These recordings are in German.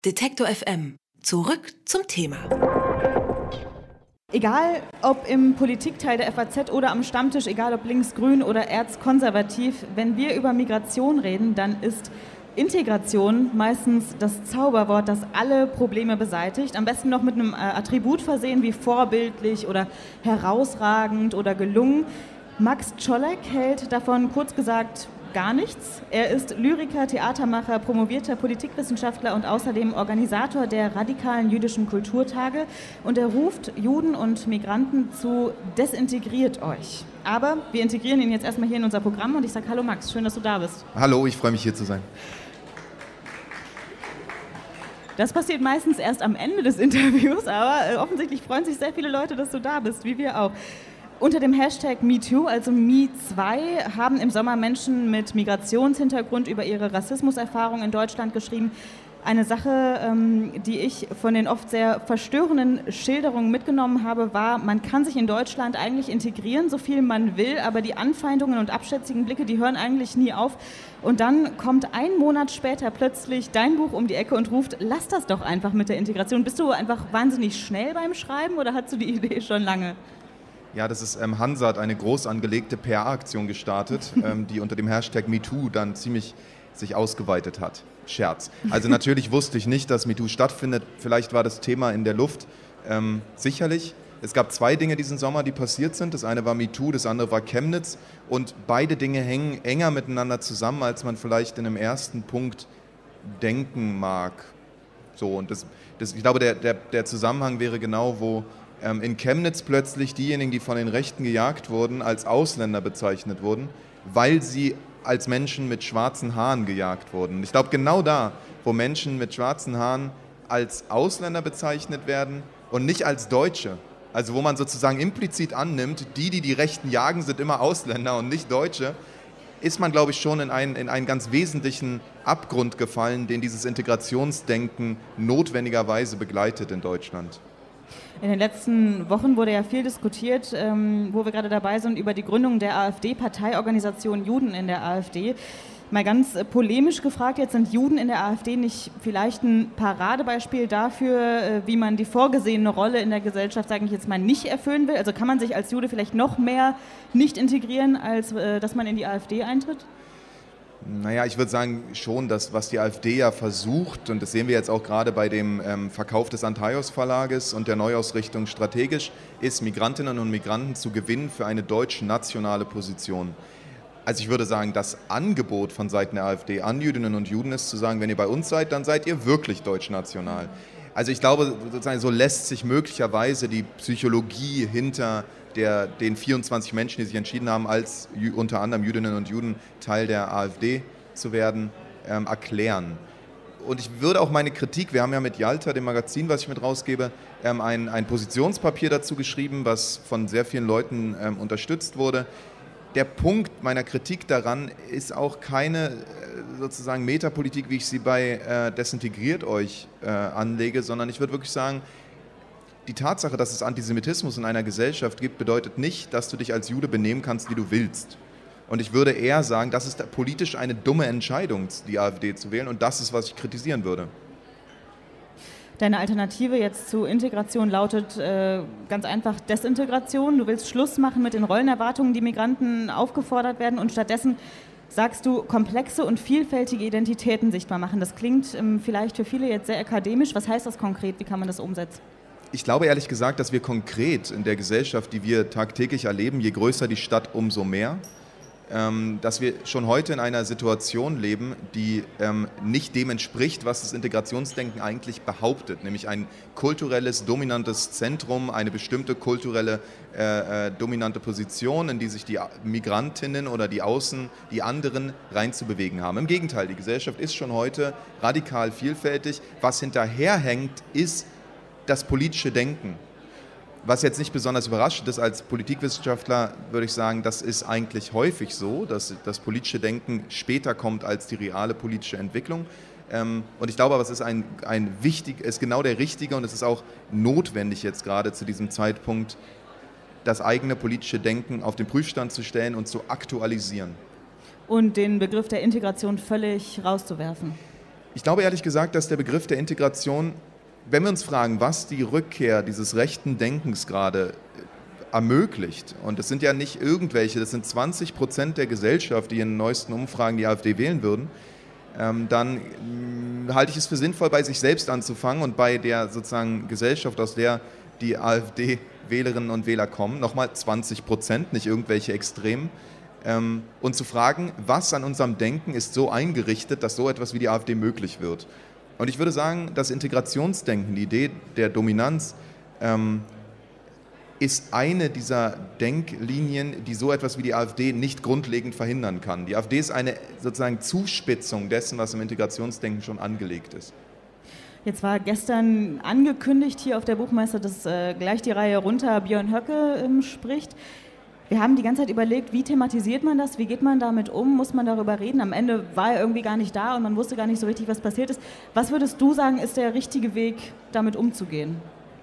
Detektor FM. Zurück zum Thema. Egal ob im Politikteil der FAZ oder am Stammtisch, egal ob linksgrün oder erzkonservativ, wenn wir über Migration reden, dann ist Integration meistens das Zauberwort, das alle Probleme beseitigt. Am besten noch mit einem Attribut versehen wie vorbildlich oder herausragend oder gelungen. Max Czolek hält davon kurz gesagt gar nichts. Er ist Lyriker, Theatermacher, promovierter Politikwissenschaftler und außerdem Organisator der radikalen jüdischen Kulturtage. Und er ruft Juden und Migranten zu: Desintegriert euch. Aber wir integrieren ihn jetzt erstmal hier in unser Programm und ich sage: Hallo Max, schön, dass du da bist. Hallo, ich freue mich hier zu sein. Das passiert meistens erst am Ende des Interviews, aber offensichtlich freuen sich sehr viele Leute, dass du da bist, wie wir auch. Unter dem Hashtag MeToo, also Me2, haben im Sommer Menschen mit Migrationshintergrund über ihre Rassismuserfahrung in Deutschland geschrieben. Eine Sache, die ich von den oft sehr verstörenden Schilderungen mitgenommen habe, war: Man kann sich in Deutschland eigentlich integrieren, so viel man will, aber die Anfeindungen und abschätzigen Blicke, die hören eigentlich nie auf. Und dann kommt ein Monat später plötzlich dein Buch um die Ecke und ruft: Lass das doch einfach mit der Integration. Bist du einfach wahnsinnig schnell beim Schreiben oder hast du die Idee schon lange? Ja, das ist Hansa hat eine groß angelegte PR-Aktion gestartet, die unter dem Hashtag MeToo dann ziemlich sich ausgeweitet hat. Scherz. Also natürlich wusste ich nicht, dass MeToo stattfindet. Vielleicht war das Thema in der Luft. Sicherlich. Es gab zwei Dinge diesen Sommer, die passiert sind. Das eine war MeToo, das andere war Chemnitz. Und beide Dinge hängen enger miteinander zusammen, als man vielleicht in einem ersten Punkt denken mag. So, und ich glaube, der Zusammenhang wäre genau, wo in Chemnitz plötzlich diejenigen, die von den Rechten gejagt wurden, als Ausländer bezeichnet wurden, weil sie als Menschen mit schwarzen Haaren gejagt wurden. Ich glaube, genau da, wo Menschen mit schwarzen Haaren als Ausländer bezeichnet werden und nicht als Deutsche, also wo man sozusagen implizit annimmt, die Rechten jagen, sind immer Ausländer und nicht Deutsche, ist man, glaube ich, schon in einen ganz wesentlichen Abgrund gefallen, den dieses Integrationsdenken notwendigerweise begleitet in Deutschland. In den letzten Wochen wurde ja viel diskutiert, wo wir gerade dabei sind, über die Gründung der AfD, Parteiorganisation Juden in der AfD. Mal ganz polemisch gefragt, jetzt sind Juden in der AfD nicht vielleicht ein Paradebeispiel dafür, wie man die vorgesehene Rolle in der Gesellschaft, sage ich jetzt mal, nicht erfüllen will? Also kann man sich als Jude vielleicht noch mehr nicht integrieren, als dass man in die AfD eintritt? Naja, ich würde sagen schon, dass was die AfD ja versucht, und das sehen wir jetzt auch gerade bei dem Verkauf des Antaios Verlages und der Neuausrichtung strategisch, ist, Migrantinnen und Migranten zu gewinnen für eine deutsch-nationale Position. Also ich würde sagen, das Angebot von Seiten der AfD an Jüdinnen und Juden ist zu sagen, wenn ihr bei uns seid, dann seid ihr wirklich deutsch-national. Also ich glaube, sozusagen, so lässt sich möglicherweise die Psychologie hinter den 24 Menschen, die sich entschieden haben, als unter anderem Jüdinnen und Juden Teil der AfD zu werden, erklären. Und ich würde auch meine Kritik, wir haben ja mit Jalta, dem Magazin, was ich mit rausgebe, ein Positionspapier dazu geschrieben, was von sehr vielen Leuten unterstützt wurde. Der Punkt meiner Kritik daran ist auch keine sozusagen Metapolitik, wie ich sie bei Desintegriert euch anlege, sondern ich würde wirklich sagen, die Tatsache, dass es Antisemitismus in einer Gesellschaft gibt, bedeutet nicht, dass du dich als Jude benehmen kannst, wie du willst. Und ich würde eher sagen, das ist politisch eine dumme Entscheidung, die AfD zu wählen, und das ist, was ich kritisieren würde. Deine Alternative jetzt zu Integration lautet ganz einfach Desintegration. Du willst Schluss machen mit den Rollenerwartungen, die Migranten aufgefordert werden, und stattdessen sagst du, komplexe und vielfältige Identitäten sichtbar machen. Das klingt vielleicht für viele jetzt sehr akademisch. Was heißt das konkret? Wie kann man das umsetzen? Ich glaube ehrlich gesagt, dass wir konkret in der Gesellschaft, die wir tagtäglich erleben, je größer die Stadt, umso mehr, dass wir schon heute in einer Situation leben, die nicht dem entspricht, was das Integrationsdenken eigentlich behauptet, nämlich ein kulturelles, dominantes Zentrum, eine bestimmte kulturelle, dominante Position, in die sich die Migrantinnen oder die anderen reinzubewegen haben. Im Gegenteil, die Gesellschaft ist schon heute radikal vielfältig. Was hinterherhängt, ist das politische Denken. Was jetzt nicht besonders überraschend ist, als Politikwissenschaftler würde ich sagen, das ist eigentlich häufig so, dass das politische Denken später kommt als die reale politische Entwicklung. Und ich glaube aber, es ist ist genau der richtige, und es ist auch notwendig jetzt gerade zu diesem Zeitpunkt, das eigene politische Denken auf den Prüfstand zu stellen und zu aktualisieren. Und den Begriff der Integration völlig rauszuwerfen. Ich glaube ehrlich gesagt, dass der Begriff der Integration, wenn wir uns fragen, was die Rückkehr dieses rechten Denkens gerade ermöglicht, und es sind ja nicht irgendwelche, das sind 20% der Gesellschaft, die in den neuesten Umfragen die AfD wählen würden, dann halte ich es für sinnvoll, bei sich selbst anzufangen und bei der sozusagen Gesellschaft, aus der die AfD-Wählerinnen und Wähler kommen, nochmal 20%, nicht irgendwelche Extremen, und zu fragen, was an unserem Denken ist so eingerichtet, dass so etwas wie die AfD möglich wird. Und ich würde sagen, das Integrationsdenken, die Idee der Dominanz, ist eine dieser Denklinien, die so etwas wie die AfD nicht grundlegend verhindern kann. Die AfD ist eine sozusagen Zuspitzung dessen, was im Integrationsdenken schon angelegt ist. Jetzt war gestern angekündigt hier auf der Buchmesse, dass gleich die Reihe runter Björn Höcke spricht. Wir haben die ganze Zeit überlegt, wie thematisiert man das, wie geht man damit um, muss man darüber reden? Am Ende war er irgendwie gar nicht da und man wusste gar nicht so richtig, was passiert ist. Was würdest du sagen, ist der richtige Weg, damit umzugehen?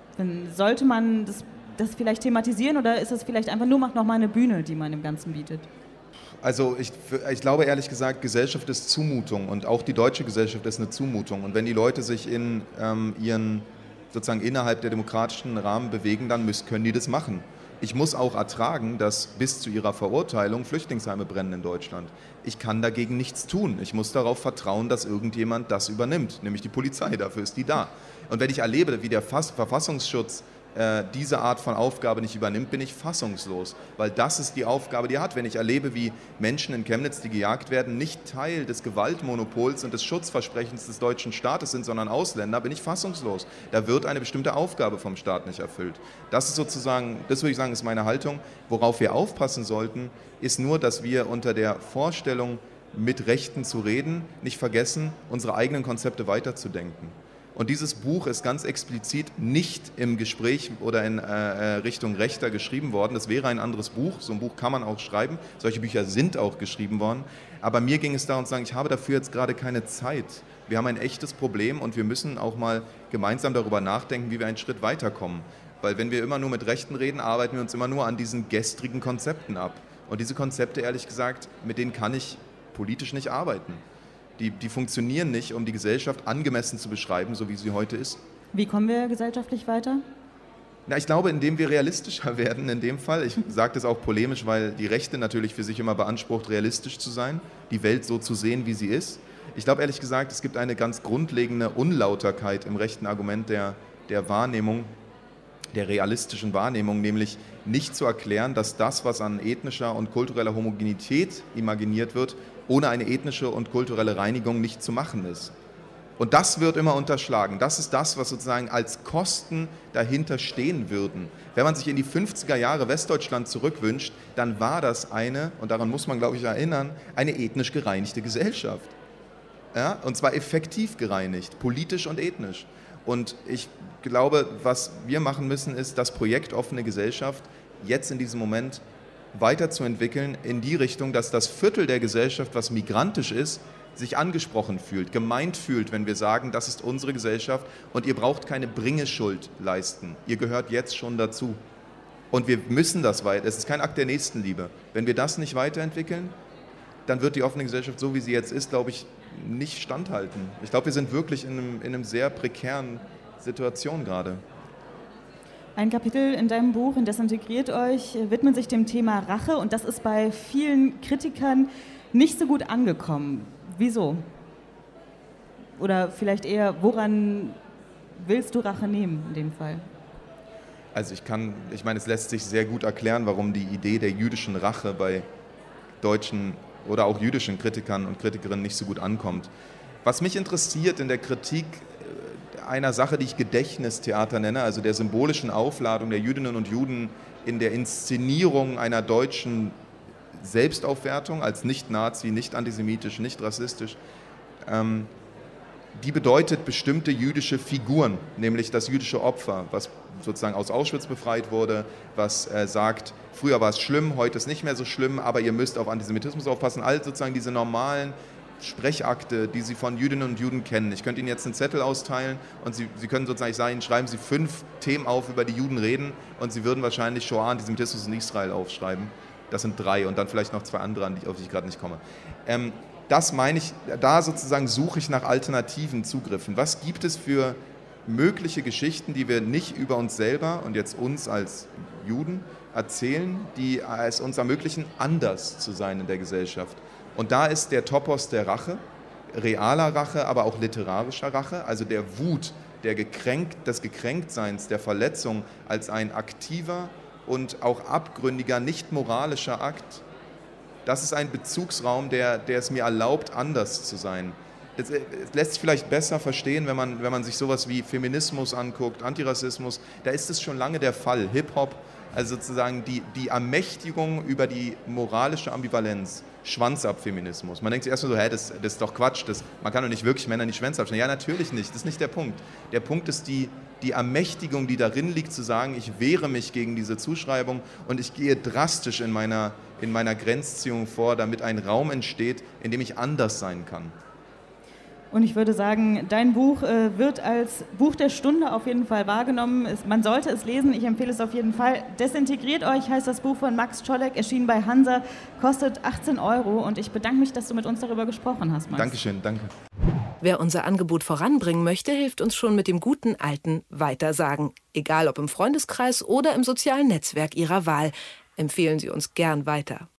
Sollte man das vielleicht thematisieren oder ist es vielleicht einfach nur noch mal eine Bühne, die man dem Ganzen bietet? Also ich glaube ehrlich gesagt, Gesellschaft ist Zumutung und auch die deutsche Gesellschaft ist eine Zumutung. Und wenn die Leute sich in ihren sozusagen innerhalb der demokratischen Rahmen bewegen, dann können die das machen. Ich muss auch ertragen, dass bis zu ihrer Verurteilung Flüchtlingsheime brennen in Deutschland. Ich kann dagegen nichts tun. Ich muss darauf vertrauen, dass irgendjemand das übernimmt, nämlich die Polizei, dafür ist die da. Und wenn ich erlebe, wie der Verfassungsschutz diese Art von Aufgabe nicht übernimmt, bin ich fassungslos, weil das ist die Aufgabe, die er hat. Wenn ich erlebe, wie Menschen in Chemnitz, die gejagt werden, nicht Teil des Gewaltmonopols und des Schutzversprechens des deutschen Staates sind, sondern Ausländer, bin ich fassungslos. Da wird eine bestimmte Aufgabe vom Staat nicht erfüllt. Das ist sozusagen, das würde ich sagen, ist meine Haltung. Worauf wir aufpassen sollten, ist nur, dass wir unter der Vorstellung, mit Rechten zu reden, nicht vergessen, unsere eigenen Konzepte weiterzudenken. Und dieses Buch ist ganz explizit nicht im Gespräch oder in Richtung Rechter geschrieben worden. Das wäre ein anderes Buch. So ein Buch kann man auch schreiben. Solche Bücher sind auch geschrieben worden. Aber mir ging es darum zu sagen, ich habe dafür jetzt gerade keine Zeit. Wir haben ein echtes Problem und wir müssen auch mal gemeinsam darüber nachdenken, wie wir einen Schritt weiterkommen. Weil wenn wir immer nur mit Rechten reden, arbeiten wir uns immer nur an diesen gestrigen Konzepten ab. Und diese Konzepte, ehrlich gesagt, mit denen kann ich politisch nicht arbeiten. Die funktionieren nicht, um die Gesellschaft angemessen zu beschreiben, so wie sie heute ist. Wie kommen wir gesellschaftlich weiter? Na, ich glaube, indem wir realistischer werden in dem Fall. Ich sage das auch polemisch, weil die Rechte natürlich für sich immer beansprucht, realistisch zu sein, die Welt so zu sehen, wie sie ist. Ich glaube ehrlich gesagt, es gibt eine ganz grundlegende Unlauterkeit im rechten Argument der Wahrnehmung, der realistischen Wahrnehmung, nämlich nicht zu erklären, dass das, was an ethnischer und kultureller Homogenität imaginiert wird, ohne eine ethnische und kulturelle Reinigung nicht zu machen ist. Und das wird immer unterschlagen. Das ist das, was sozusagen als Kosten dahinter stehen würden. Wenn man sich in die 50er Jahre Westdeutschland zurückwünscht, dann war das und daran muss man, glaube ich, erinnern, eine ethnisch gereinigte Gesellschaft. Ja? Und zwar effektiv gereinigt, politisch und ethnisch. Und ich glaube, was wir machen müssen, ist, das Projekt Offene Gesellschaft jetzt in diesem Moment weiterzuentwickeln in die Richtung, dass das Viertel der Gesellschaft, was migrantisch ist, sich angesprochen fühlt, gemeint fühlt, wenn wir sagen, das ist unsere Gesellschaft und ihr braucht keine Bringeschuld leisten. Ihr gehört jetzt schon dazu. Und wir müssen das weiter. Es ist kein Akt der Nächstenliebe. Wenn wir das nicht weiterentwickeln, dann wird die offene Gesellschaft, so wie sie jetzt ist, glaube ich, nicht standhalten. Ich glaube, wir sind wirklich in einem sehr prekären Situation gerade. Ein Kapitel in deinem Buch, in Desintegriert euch, widmet sich dem Thema Rache und das ist bei vielen Kritikern nicht so gut angekommen. Wieso? Oder vielleicht eher, woran willst du Rache nehmen in dem Fall? Also ich meine, es lässt sich sehr gut erklären, warum die Idee der jüdischen Rache bei deutschen oder auch jüdischen Kritikern und Kritikerinnen nicht so gut ankommt. Was mich interessiert in der Kritik einer Sache, die ich Gedächtnistheater nenne, also der symbolischen Aufladung der Jüdinnen und Juden in der Inszenierung einer deutschen Selbstaufwertung als nicht-Nazi, nicht antisemitisch, nicht rassistisch, die bedeutet bestimmte jüdische Figuren, nämlich das jüdische Opfer, was sozusagen aus Auschwitz befreit wurde, was sagt, früher war es schlimm, heute ist nicht mehr so schlimm, aber ihr müsst auf Antisemitismus aufpassen, all sozusagen diese normalen Sprechakte, die Sie von Jüdinnen und Juden kennen. Ich könnte Ihnen jetzt einen Zettel austeilen und Sie können sozusagen sagen, schreiben Sie 5 Themen auf, über die Juden reden und Sie würden wahrscheinlich Shoah, Antisemitismus in Israel aufschreiben. Das sind 3 und dann vielleicht noch 2 andere, auf die ich gerade nicht komme. das meine ich, da sozusagen suche ich nach alternativen Zugriffen. Was gibt es für mögliche Geschichten, die wir nicht über uns selber und jetzt uns als Juden erzählen, die es uns ermöglichen, anders zu sein in der Gesellschaft. Und da ist der Topos der Rache, realer Rache, aber auch literarischer Rache, also der Wut, des Gekränktseins, der Verletzung als ein aktiver und auch abgründiger, nicht moralischer Akt. Das ist ein Bezugsraum, der es mir erlaubt, anders zu sein. Es lässt sich vielleicht besser verstehen, wenn man sich sowas wie Feminismus anguckt, Antirassismus, da ist es schon lange der Fall. Hip-Hop, also sozusagen die Ermächtigung über die moralische Ambivalenz, Schwanzabfeminismus. Man denkt sich erstmal so, das ist doch Quatsch, man kann doch nicht wirklich Männer in die Schwänze abschneiden. Ja, natürlich nicht, das ist nicht der Punkt. Der Punkt ist die Ermächtigung, die darin liegt, zu sagen, ich wehre mich gegen diese Zuschreibung und ich gehe drastisch in meiner Grenzziehung vor, damit ein Raum entsteht, in dem ich anders sein kann. Und ich würde sagen, dein Buch wird als Buch der Stunde auf jeden Fall wahrgenommen. Man sollte es lesen, ich empfehle es auf jeden Fall. Desintegriert euch heißt das Buch von Max Czolek, erschienen bei Hansa, kostet 18 € und ich bedanke mich, dass du mit uns darüber gesprochen hast, Max. Dankeschön, danke. Wer unser Angebot voranbringen möchte, hilft uns schon mit dem guten alten Weitersagen. Egal ob im Freundeskreis oder im sozialen Netzwerk Ihrer Wahl. Empfehlen Sie uns gern weiter.